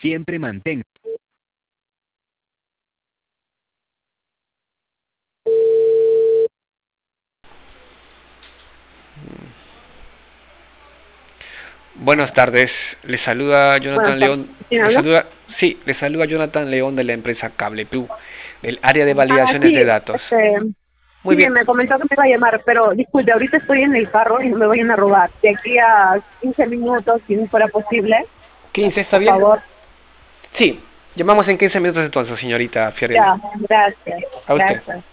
Siempre mantenga. Buenas tardes, le saluda Buenas Jonathan tardes. León, ¿Quién habla? sí, le saluda Jonathan León de la empresa CablePlus, del área de Ah, validaciones de sí, datos. Muy sí, bien, me comentó que me iba a llamar, pero disculpe, ahorita estoy en el carro y no me vayan a robar. De aquí a 15 minutos, si no fuera posible, 15, ¿está por bien? favor. Sí, llamamos en 15 minutos entonces, señorita Fiorella. Ya, gracias, A usted. gracias.